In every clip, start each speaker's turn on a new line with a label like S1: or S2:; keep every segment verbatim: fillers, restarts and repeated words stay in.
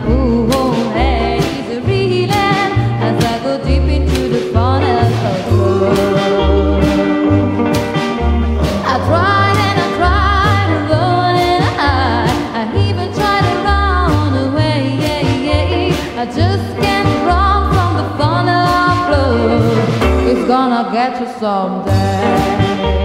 S1: poor head is reeling as I go deep into the funnel of love. I tried and I tried to run and hide. I even tried to run away. I just can't run from the funnel of love. It's gonna get you someday.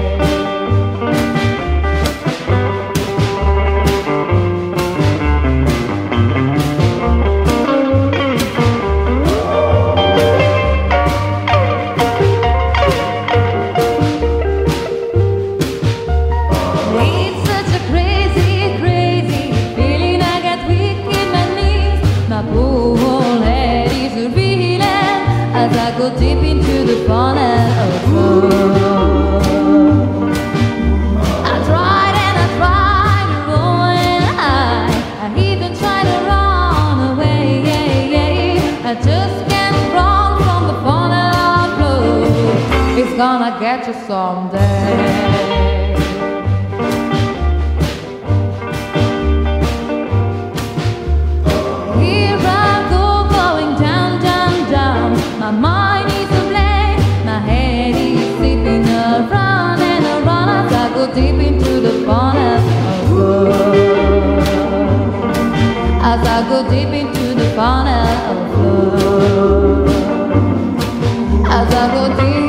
S1: As I go deep into the funnel of love, I tried and I tried to run and hide. I even tried to run away. I just can't run from the funnel of love. It's gonna get you someday. My mind is ablaze, my head is slipping around and around as I go deep into the funnel of love. As I go deep into the funnel of love. As I go deep